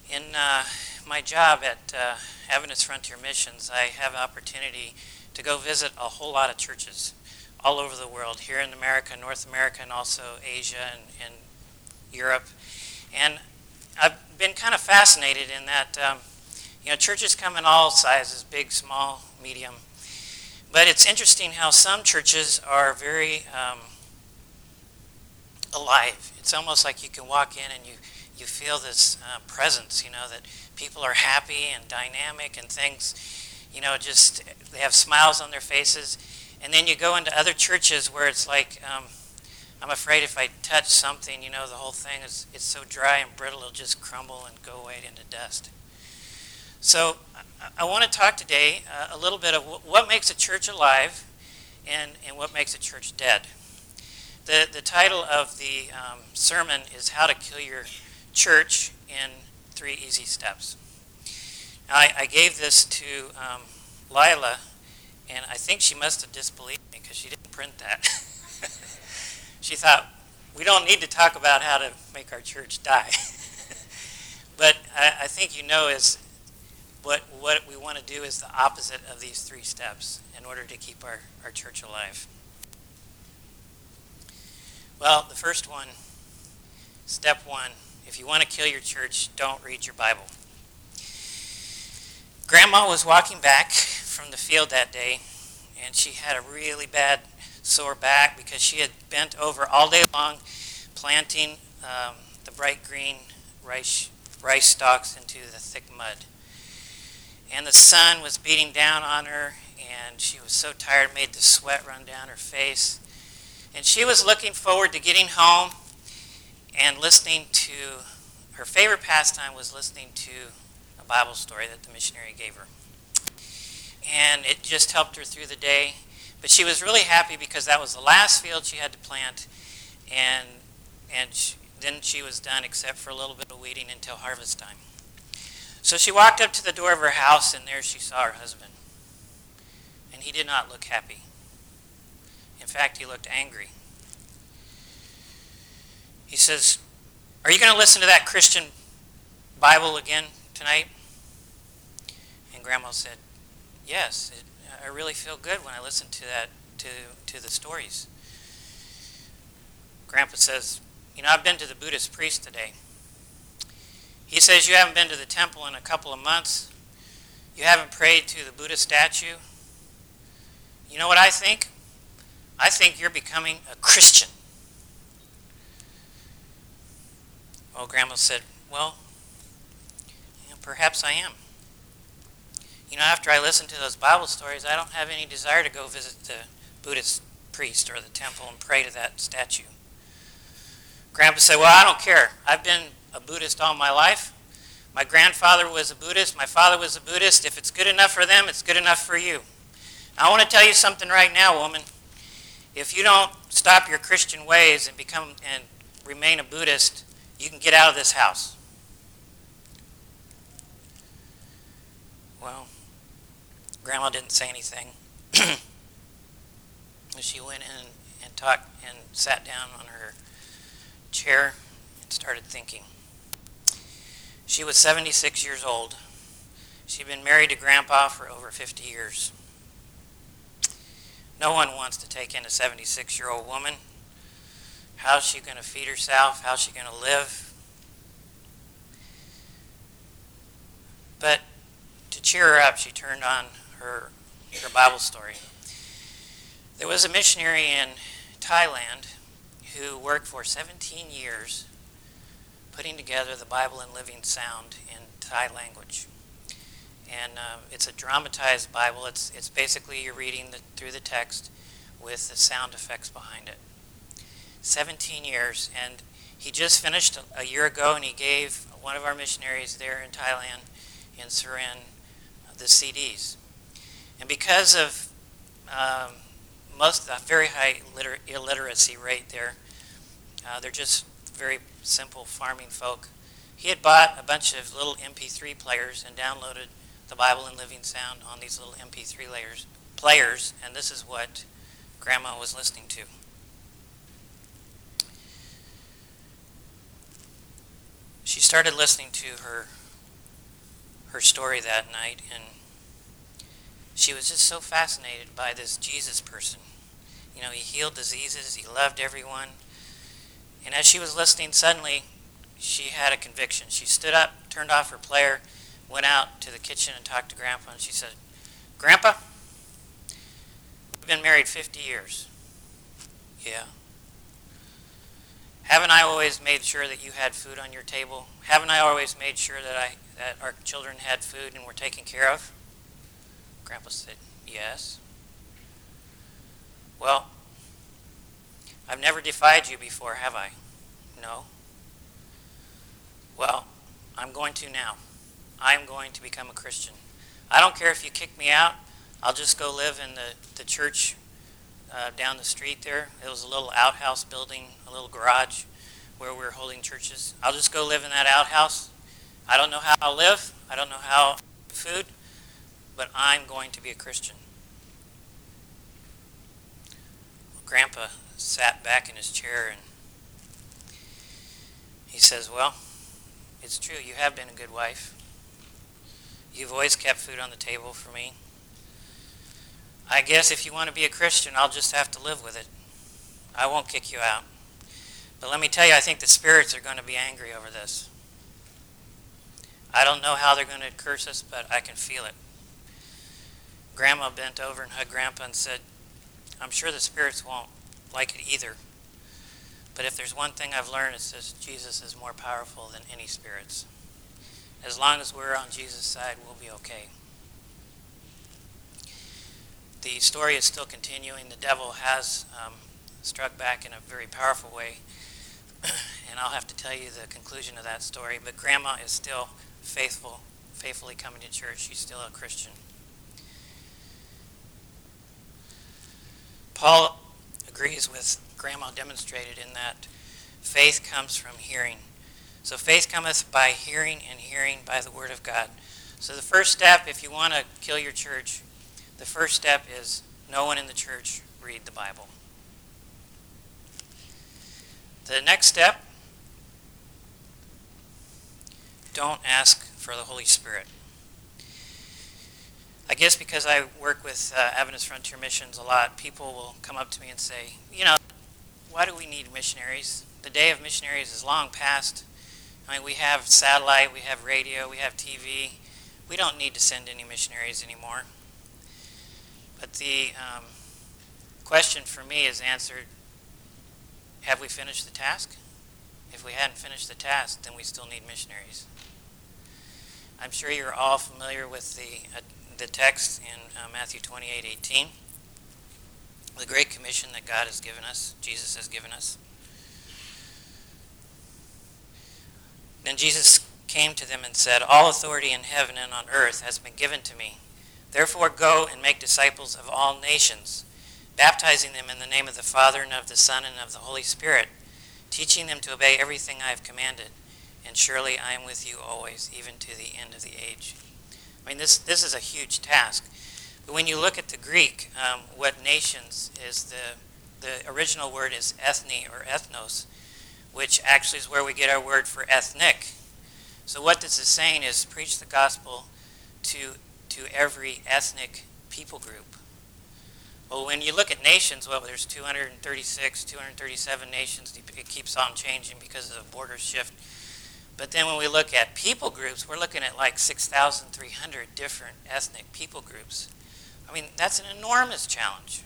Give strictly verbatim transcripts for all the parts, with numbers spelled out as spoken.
In uh, my job at uh, Adventist Frontier Missions, I have an opportunity to go visit a whole lot of churches all over the world, here in America, North America, and also Asia and, and Europe. And I've been kind of fascinated in that, um, you know, churches come in all sizes, big, small, medium. But it's interesting how some churches are very um, alive. It's almost like you can walk in and you, you feel this uh, presence, you know, that people are happy and dynamic and things, you know, just they have smiles on their faces. And then you go into other churches where it's like, um, I'm afraid if I touch something, you know, the whole thing is it's so dry and brittle, it'll just crumble and go away into dust. So I, I want to talk today uh, a little bit of w- what makes a church alive and, and what makes a church dead. The, the title of the um, sermon is How to Kill Your Church in Three Easy Steps. Now, I, I gave this to um, Lila, and I think she must have disbelieved me because she didn't print that. She thought, we don't need to talk about how to make our church die. But I, I think you know is what, what we want to do is the opposite of these three steps in order to keep our, our church alive. Well, the first one, step one, if you want to kill your church, don't read your Bible. Grandma was walking back from the field that day, and she had a really bad sore back because she had bent over all day long planting um, the bright green rice, rice stalks into the thick mud. And the sun was beating down on her, and she was so tired it made the sweat run down her face. And she was looking forward to getting home and listening to, her favorite pastime was listening to a Bible story that the missionary gave her. And it just helped her through the day. But she was really happy because that was the last field she had to plant, and and she, then she was done except for a little bit of weeding until harvest time. So she walked up to the door of her house, and there she saw her husband. And he did not look happy. In fact, he looked angry. He says, "Are you going to listen to that Christian Bible again tonight?" And Grandma said, "Yes, it, I really feel good when I listen to that, to, to the stories." Grandpa says, "You know, I've been to the Buddhist priest today. He says you haven't been to the temple in a couple of months. You haven't prayed to the Buddha statue. You know what I think? I think you're becoming a Christian." Well, Grandma said, "Well, you know, perhaps I am. You know, after I listen to those Bible stories, I don't have any desire to go visit the Buddhist priest or the temple and pray to that statue." Grandpa said, "Well, I don't care. I've been a Buddhist all my life. My grandfather was a Buddhist. My father was a Buddhist. If it's good enough for them, it's good enough for you. I want to tell you something right now, woman. If you don't stop your Christian ways and become and remain a Buddhist, you can get out of this house." Well, Grandma didn't say anything. She went in and talked and sat down on her chair and started thinking. She was seventy-six years old. She'd been married to Grandpa for over fifty years. No one wants to take in a seventy-six-year-old woman. How's she going to feed herself? How's she going to live? But to cheer her up, she turned on her, her Bible story. There was a missionary in Thailand who worked for seventeen years putting together the Bible in living sound in Thai language. And uh, it's a dramatized Bible. It's it's basically you're reading the, through the text with the sound effects behind it. seventeen years, and he just finished a, a year ago, and he gave one of our missionaries there in Thailand, in Surin, the C Ds. And because of um, most the very high liter- illiteracy rate there, uh, they're just very simple farming folk. He had bought a bunch of little M P three players and downloaded the Bible in living sound on these little M P three layers, players, and this is what Grandma was listening to. She started listening to her her story that night, and she was just so fascinated by this Jesus person. You know, he healed diseases, he loved everyone. And as she was listening, suddenly she had a conviction. She stood up, turned off her player, went out to the kitchen and talked to Grandpa, and she said, "Grandpa, we've been married fifty years. Yeah. Haven't I always made sure that you had food on your table? Haven't I always made sure that I that our children had food and were taken care of?" Grandpa said, "Yes." "Well, I've never defied you before, have I?" "No." "Well, I'm going to now. I'm going to become a Christian. I don't care if you kick me out. I'll just go live in the, the church uh, down the street there. It was a little outhouse building, a little garage where we were holding churches. I'll just go live in that outhouse. I don't know how I'll live. I don't know how I'll eat food, but I'm going to be a Christian." Well, Grandpa sat back in his chair and he says, "Well, it's true. You have been a good wife. You've always kept food on the table for me. I guess if you want to be a Christian, I'll just have to live with it. I won't kick you out. But let me tell you, I think the spirits are going to be angry over this. I don't know how they're going to curse us, but I can feel it." Grandma bent over and hugged Grandpa and said, "I'm sure the spirits won't like it either. But if there's one thing I've learned, it's that Jesus is more powerful than any spirits. As long as we're on Jesus' side, we'll be okay." The story is still continuing. The devil has um, struck back in a very powerful way. And I'll have to tell you the conclusion of that story. But Grandma is still faithful, faithfully coming to church. She's still a Christian. Paul agrees with Grandma demonstrated in that faith comes from hearing. So faith cometh by hearing, and hearing by the word of God. So the first step, if you want to kill your church, the first step is no one in the church read the Bible. The next step, don't ask for the Holy Spirit. I guess because I work with uh, Adventist Frontier Missions a lot, people will come up to me and say, you know, why do we need missionaries? The day of missionaries is long past. I mean, we have satellite, we have radio, we have T V. We don't need to send any missionaries anymore. But the um, question for me is answered, have we finished the task? If we hadn't finished the task, then we still need missionaries. I'm sure you're all familiar with the uh, the text in uh, Matthew twenty-eight eighteen, the Great Commission that God has given us, Jesus has given us. Then Jesus came to them and said, "All authority in heaven and on earth has been given to me. Therefore go and make disciples of all nations, baptizing them in the name of the Father and of the Son and of the Holy Spirit, teaching them to obey everything I have commanded. And surely I am with you always, even to the end of the age." I mean, this, this is a huge task. But when you look at the Greek, um, what nations is, the, the original word is ethne or ethnos, which actually is where we get our word for ethnic. So what this is saying is preach the gospel to, to every ethnic people group. Well, when you look at nations, well, there's two hundred thirty-six, two hundred thirty-seven nations. It keeps on changing because of the border shift. But then when we look at people groups, we're looking at like six thousand three hundred different ethnic people groups. I mean, that's an enormous challenge.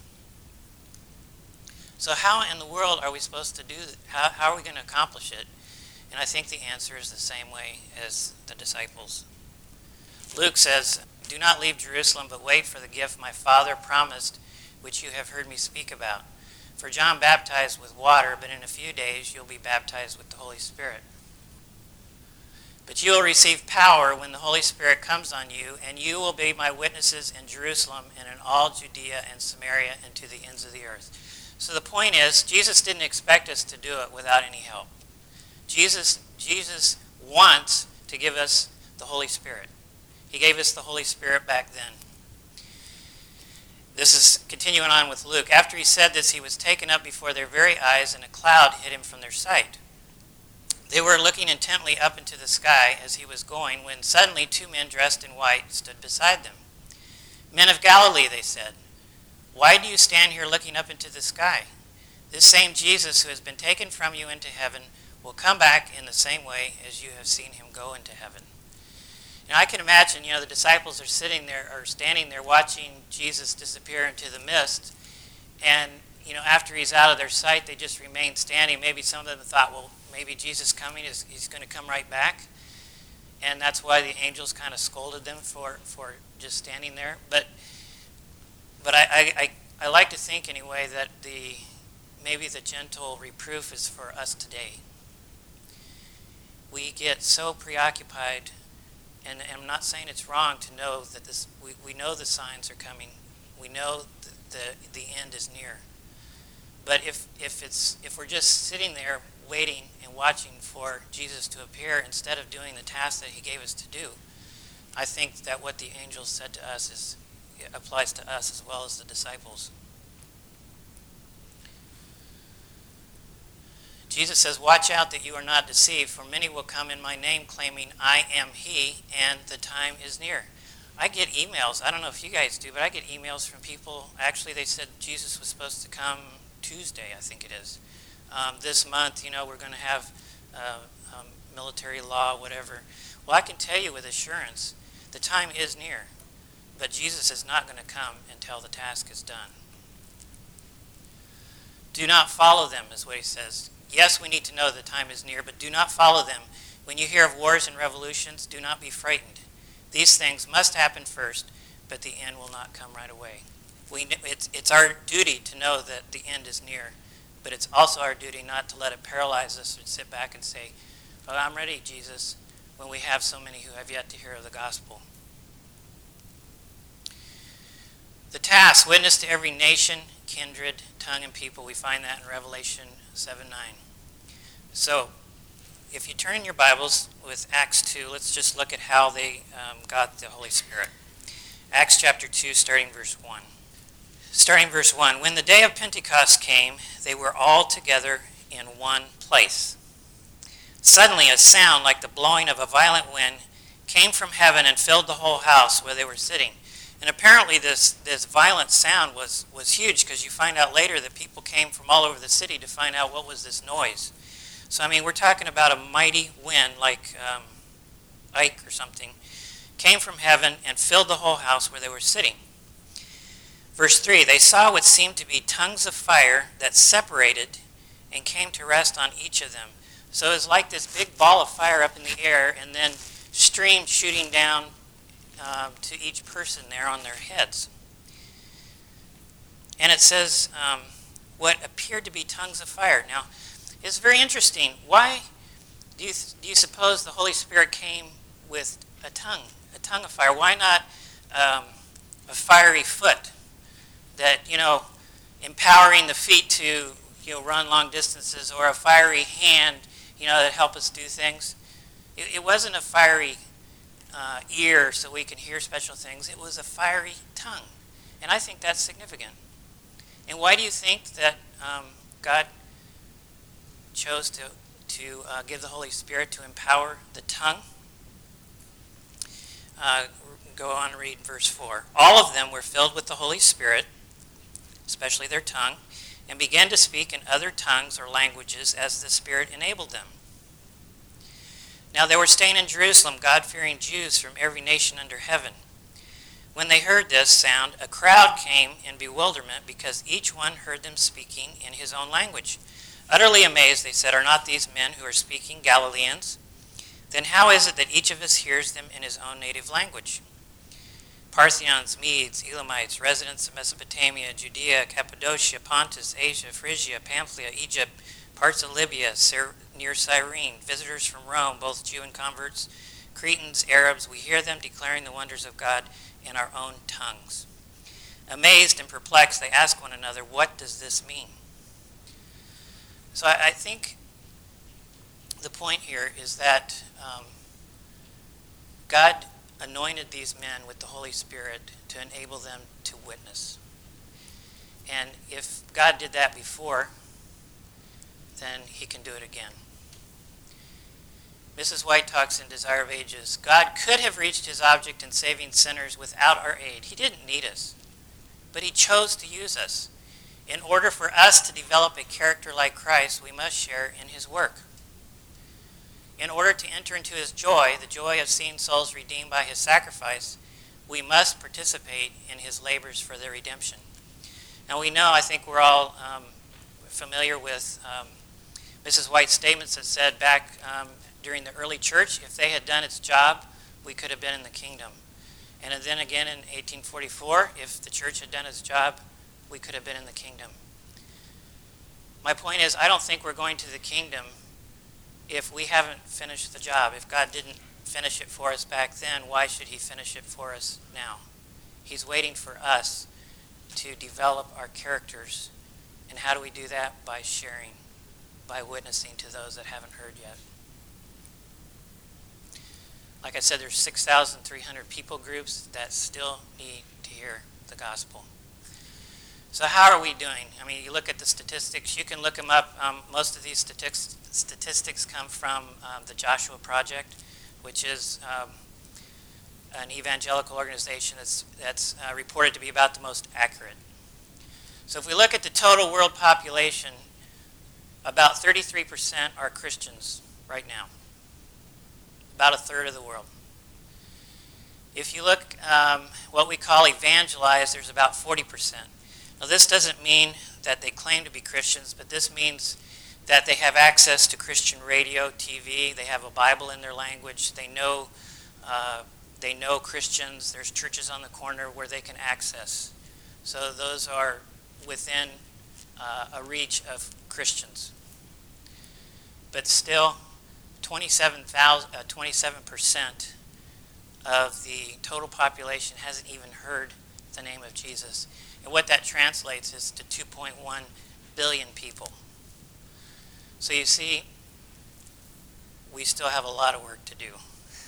So how in the world are we supposed to do that? How, how are we going to accomplish it? And I think the answer is the same way as the disciples. Luke says, "Do not leave Jerusalem, but wait for the gift my Father promised, which you have heard me speak about. For John baptized with water, but in a few days you'll be baptized with the Holy Spirit. But you will receive power when the Holy Spirit comes on you, and you will be my witnesses in Jerusalem and in all Judea and Samaria and to the ends of the earth." So the point is, Jesus didn't expect us to do it without any help. Jesus, Jesus wants to give us the Holy Spirit. He gave us the Holy Spirit back then. This is continuing on with Luke. After he said this, he was taken up before their very eyes, and a cloud hid him from their sight. They were looking intently up into the sky as he was going, when suddenly two men dressed in white stood beside them. "Men of Galilee," they said, "why do you stand here looking up into the sky? This same Jesus who has been taken from you into heaven will come back in the same way as you have seen him go into heaven." Now I can imagine, you know, the disciples are sitting there, or standing there watching Jesus disappear into the mist. And, you know, after he's out of their sight, they just remain standing. Maybe some of them thought, well, maybe Jesus coming, is he's going to come right back. And that's why the angels kind of scolded them for, for just standing there. But but I, I, I like to think anyway that the maybe the gentle reproof is for us today. We get so preoccupied, and, and I'm not saying it's wrong to know that this. We, we know the signs are coming. We know that the the end is near. But if if it's if we're just sitting there waiting and watching for Jesus to appear instead of doing the task that he gave us to do, I think that what the angels said to us is applies to us as well as the disciples. Jesus says, "Watch out that you are not deceived, for many will come in my name claiming I am he, and the time is near." I get emails. I don't know if you guys do, but I get emails from people. Actually, they said Jesus was supposed to come Tuesday, I think it is. Um, this month, you know, we're going to have uh, um, military law, whatever. Well, I can tell you with assurance, the time is near, but Jesus is not going to come until the task is done. Do not follow them, is what he says. Yes, we need to know the time is near, but do not follow them. When you hear of wars and revolutions, do not be frightened. These things must happen first, but the end will not come right away. We, it's, it's our duty to know that the end is near, but it's also our duty not to let it paralyze us and sit back and say, "Oh, I'm ready, Jesus," when we have so many who have yet to hear of the gospel. The task, witness to every nation, kindred, tongue, and people. We find that in Revelation seven nine. So, if you turn in your Bibles with Acts two, let's just look at how they um, got the Holy Spirit. Acts chapter two, starting verse one. Starting verse one, "When the day of Pentecost came, they were all together in one place. Suddenly a sound like the blowing of a violent wind came from heaven and filled the whole house where they were sitting." And apparently this, this violent sound was, was huge, because you find out later that people came from all over the city to find out what was this noise. So, I mean, we're talking about a mighty wind like um, Ike or something, came from heaven and filled the whole house where they were sitting. Verse three, "They saw what seemed to be tongues of fire that separated and came to rest on each of them." So it was like this big ball of fire up in the air, and then stream shooting down uh, to each person there on their heads. And it says, um, what appeared to be tongues of fire. Now, it's very interesting. Why do you, do you suppose the Holy Spirit came with a tongue, a tongue of fire? Why not um, a fiery foot that, you know, empowering the feet to, you know, run long distances, or a fiery hand, you know, that help us do things? It, it wasn't a fiery uh, ear so we can hear special things. It was a fiery tongue. And I think that's significant. And why do you think that um, God chose to, to uh, give the Holy Spirit to empower the tongue? Uh, go on and read verse four. "All of them were filled with the Holy Spirit," especially their tongue, "and began to speak in other tongues or languages as the Spirit enabled them. Now there were staying in Jerusalem God-fearing Jews from every nation under heaven. When they heard this sound, a crowd came in bewilderment, because each one heard them speaking in his own language. Utterly amazed, they said, 'Are not these men who are speaking Galileans? Then how is it that each of us hears them in his own native language?' Parthians, Medes, Elamites, residents of Mesopotamia, Judea, Cappadocia, Pontus, Asia, Phrygia, Pamphylia, Egypt, parts of Libya, near Cyrene, visitors from Rome, both Jew and converts, Cretans, Arabs, we hear them declaring the wonders of God in our own tongues. Amazed and perplexed, they ask one another, 'What does this mean?'" So I, I think the point here is that um, God anointed these men with the Holy Spirit to enable them to witness. And if God did that before, then he can do it again. Missus White talks in Desire of Ages, God could have reached his object in saving sinners without our aid. He didn't need us, but he chose to use us. In order for us to develop a character like Christ, we must share in his work. In order to enter into his joy, the joy of seeing souls redeemed by his sacrifice, we must participate in his labors for their redemption. Now we know, I think we're all um, familiar with um, Missus White's statements that said back um, during the early church, if they had done its job, we could have been in the kingdom. And then again in eighteen forty-four, if the church had done its job, we could have been in the kingdom. My point is, I don't think we're going to the kingdom if we haven't finished the job. If God didn't finish it for us back then, why should he finish it for us now? He's waiting for us to develop our characters. And how do we do that? By sharing, by witnessing to those that haven't heard yet. Like I said, there's six thousand three hundred people groups that still need to hear the gospel. So how are we doing? I mean, you look at the statistics. You can look them up. Um, most of these statistics, statistics come from um, the Joshua Project, which is um, an evangelical organization that's, that's uh, reported to be about the most accurate. So if we look at the total world population, about thirty-three percent are Christians right now. About a third of the world. If you look um, what we call evangelized, there's about forty percent. Now this doesn't mean that they claim to be Christians, but this means that they have access to Christian radio, T V, they have a Bible in their language, they know uh, they know Christians, there's churches on the corner where they can access. So those are within uh, a reach of Christians. But still, twenty-seven percent of the total population hasn't even heard the name of Jesus. And what that translates is to two point one billion people. So you see, we still have a lot of work to do.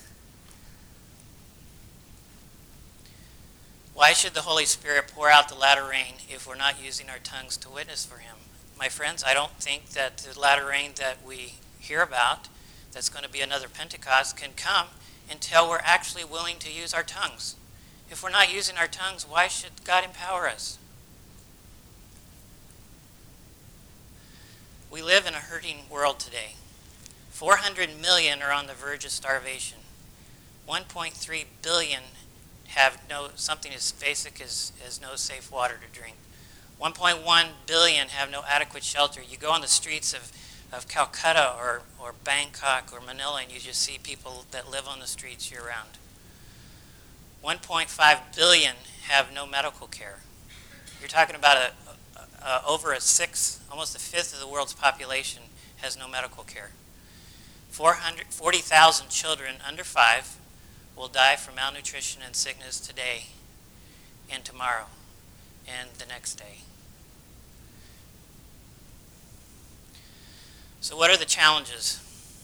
Why should the Holy Spirit pour out the latter rain if we're not using our tongues to witness for him? My friends, I don't think that the latter rain that we hear about, that's going to be another Pentecost, can come until we're actually willing to use our tongues. If we're not using our tongues, why should God empower us? We live in a hurting world today. four hundred million are on the verge of starvation. one point three billion have no something as basic as, as no safe water to drink. one point one billion have no adequate shelter. You go on the streets of, of Calcutta or, or Bangkok or Manila and you just see people that live on the streets year-round. one point five billion have no medical care. You're talking about a, a, a, over a sixth, almost a fifth of the world's population has no medical care. four hundred forty thousand children under five will die from malnutrition and sickness today and tomorrow and the next day. So what are the challenges?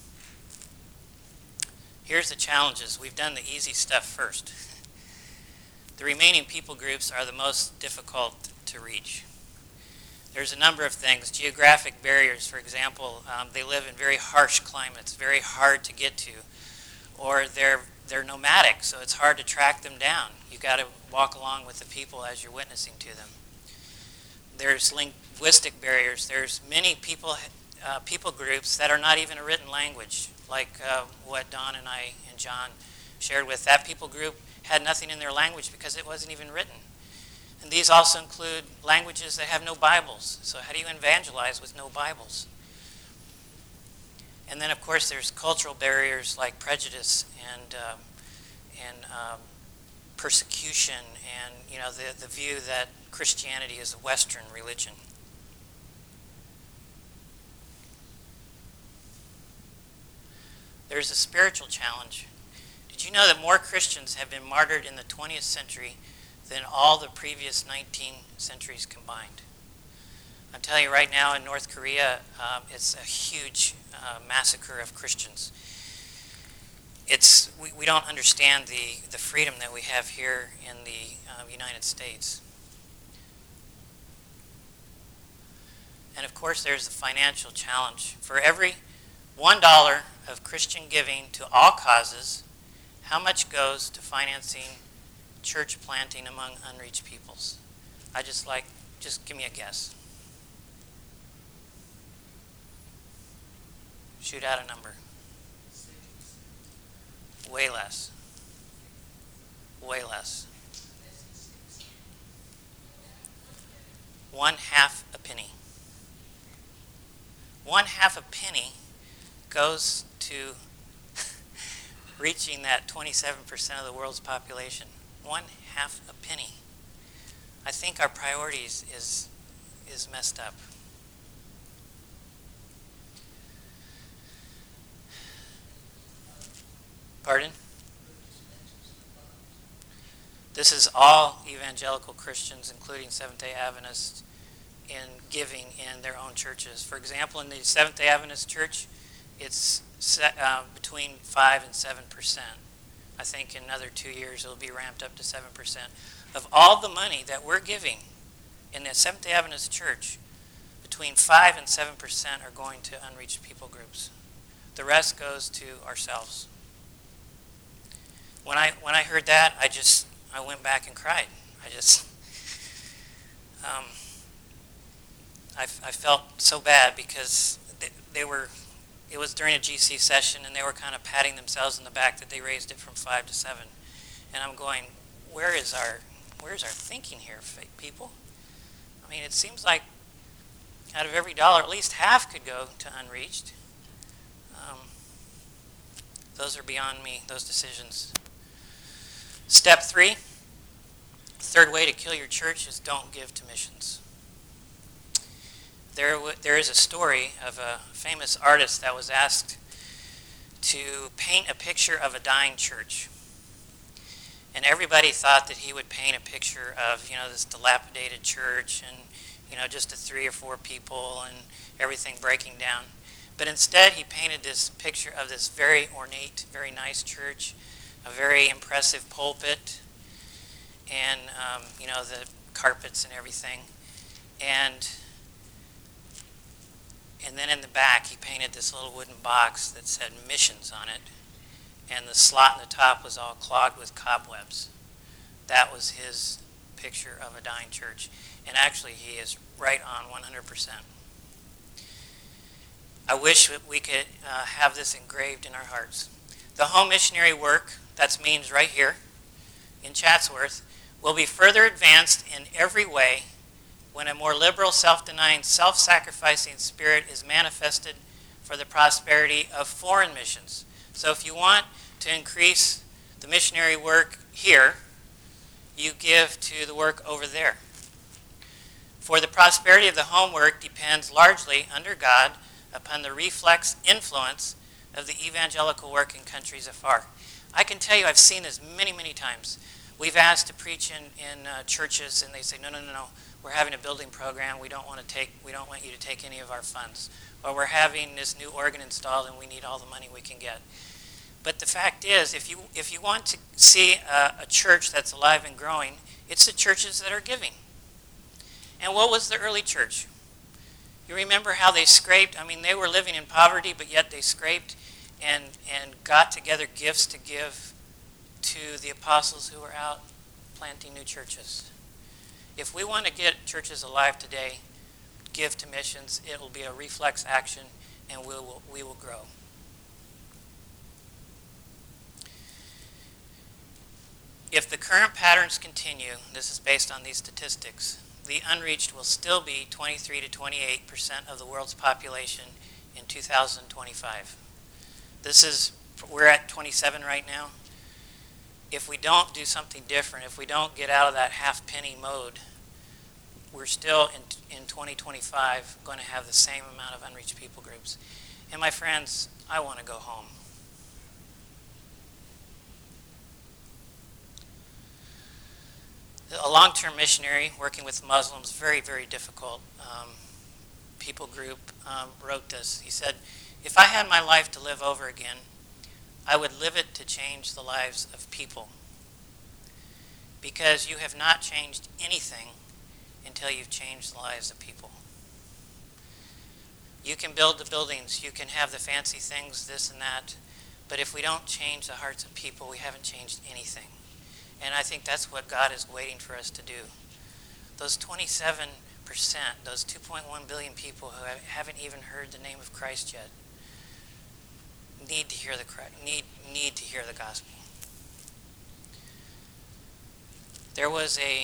Here's the challenges. We've done the easy stuff first. The remaining people groups are the most difficult to reach. There's a number of things. Geographic barriers, for example, um, they live in very harsh climates, very hard to get to. Or they're they're nomadic, so it's hard to track them down. You've got to walk along with the people as you're witnessing to them. There's linguistic barriers. There's many people uh, people groups that are not even a written language, like uh, what Don and I and John shared with. That people group had nothing in their language because it wasn't even written. And these also include languages that have no Bibles. So how do you evangelize with no Bibles? And then, of course, there's cultural barriers like prejudice and um, and um, persecution, and you know the the view that Christianity is a Western religion. There's a spiritual challenge. Did you know that more Christians have been martyred in the twentieth century than all the previous nineteen centuries combined? I'm telling you right now, in North Korea, um, it's a huge uh, massacre of Christians. It's we, we don't understand the, the freedom that we have here in the um, United States. And of course, there's the financial challenge. For every one dollar of Christian giving to all causes, how much goes to financing church planting among unreached peoples? I just like, just give me a guess. Shoot out a number. Way less. Way less. One half a penny. One half a penny goes to reaching that twenty-seven percent of the world's population. One half a penny. I think our priorities is is messed up. Pardon? This is all evangelical Christians, including Seventh-day Adventists, in giving in their own churches. For example, in the Seventh-day Adventist church, it's set, uh, between five and seven percent. I think in another two years it'll be ramped up to seven percent. Of all the money that we're giving in the Seventh-day Adventist church, between five and seven percent are going to unreached people groups. The rest goes to ourselves. When I when I heard that, I just I went back and cried. I just um, I, I felt so bad because they, they were. It was during a G C session, and they were kind of patting themselves in the back that they raised it from five to seven. And I'm going, where is our where is our thinking here, people? I mean, it seems like out of every dollar, at least half could go to unreached. Um, those are beyond me. Those decisions. Step three, third way to kill your church is don't give to missions. There, w- there is a story of a famous artist that was asked to paint a picture of a dying church. And everybody thought that he would paint a picture of, you know, this dilapidated church and, you know, just the three or four people and everything breaking down. But instead, he painted this picture of this very ornate, very nice church, a very impressive pulpit, and, um, you know, the carpets and everything. And and then in the back, he painted this little wooden box that said missions on it, and the slot in the top was all clogged with cobwebs. That was his picture of a dying church. And actually, he is right on one hundred percent. I wish that we could uh, have this engraved in our hearts. The home missionary work, that's means right here in Chatsworth, will be further advanced in every way when a more liberal, self-denying, self-sacrificing spirit is manifested for the prosperity of foreign missions. So if you want to increase the missionary work here, you give to the work over there. For the prosperity of the home work depends largely, under God, upon the reflex influence of the evangelical work in countries afar. I can tell you I've seen this many, many times. We've asked to preach in, in uh, churches, and they say, no, no, no, no. We're having a building program. We don't want to take. We don't want you to take any of our funds. Or we're having this new organ installed, and we need all the money we can get. But the fact is, if you if you want to see a, a church that's alive and growing, it's the churches that are giving. And what was the early church? You remember how they scraped? I mean, they were living in poverty, but yet they scraped and and got together gifts to give to the apostles who were out planting new churches. If we want to get churches alive today, give to missions. It will be a reflex action, and we will, we will grow. If the current patterns continue, this is based on these statistics, the unreached will still be twenty-three to twenty-eight percent of the world's population in two thousand twenty-five. This is, we're at twenty-seven right now. If we don't do something different, if we don't get out of that half penny mode, we're still in, in twenty twenty-five going to have the same amount of unreached people groups. And my friends, I want to go home. A long-term missionary working with Muslims, very, very difficult um, people group, um, wrote this. He said, if I had my life to live over again, I would live it to change the lives of people. Because you have not changed anything until you've changed the lives of people. You can build the buildings, you can have the fancy things, this and that, but if we don't change the hearts of people, we haven't changed anything. And I think that's what God is waiting for us to do. Those twenty-seven percent, those two point one billion people who haven't even heard the name of Christ yet, need to hear the need need to hear the gospel. There was a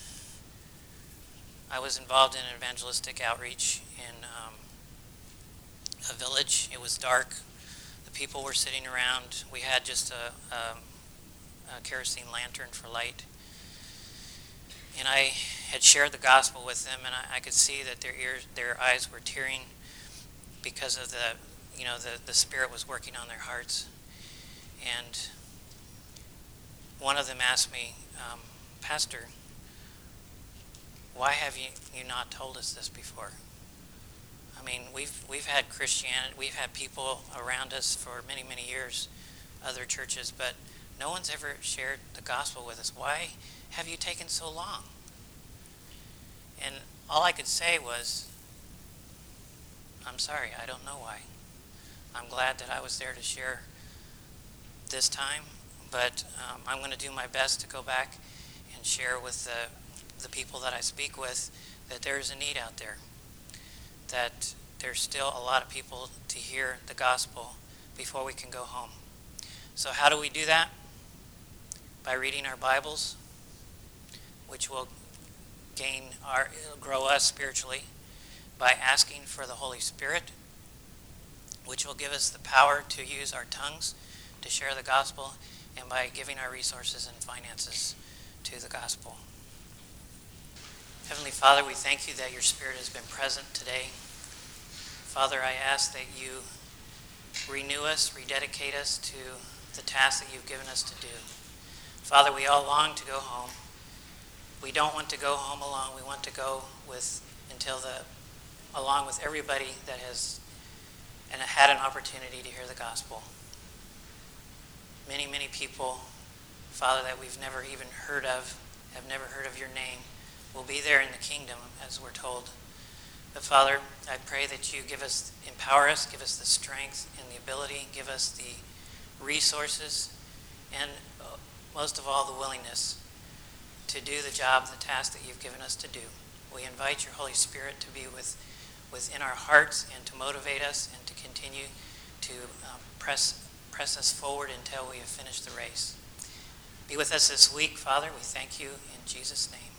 I was involved in an evangelistic outreach in um, a village. It was dark. The people were sitting around. We had just a, a, a kerosene lantern for light. And I had shared the gospel with them, and I, I could see that their ears, their eyes were tearing because of the, you know, the, the Spirit was working on their hearts. And one of them asked me, um, Pastor, why have you, you not told us this before? I mean, we've we've had Christianity, we've had people around us for many, many years, other churches, but no one's ever shared the gospel with us. Why have you taken so long? And all I could say was, I'm sorry, I don't know why. I'm glad that I was there to share this time, but um, I'm going to do my best to go back and share with the, the people that I speak with that there is a need out there, that there's still a lot of people to hear the gospel before we can go home. So how do we do that? By reading our Bibles, which will gain our, grow us spiritually, by asking for the Holy Spirit, which will give us the power to use our tongues to share the gospel, and by giving our resources and finances to the gospel. Heavenly Father, we thank you that your Spirit has been present today. Father, I ask that you renew us, rededicate us to the task that you've given us to do. Father, we all long to go home. We don't want to go home alone. We want to go with until the along with everybody that has and had an opportunity to hear the gospel. Many, many people, Father, that we've never even heard of, have never heard of your name, will be there in the kingdom, as we're told. But Father, I pray that you give us, empower us, give us the strength and the ability, give us the resources, and most of all, the willingness to do the job, the task that you've given us to do. We invite your Holy Spirit to be with, within our hearts and to motivate us and to continue to um, press press us forward until we have finished the race. Be with us this week, Father. We thank you in Jesus' name.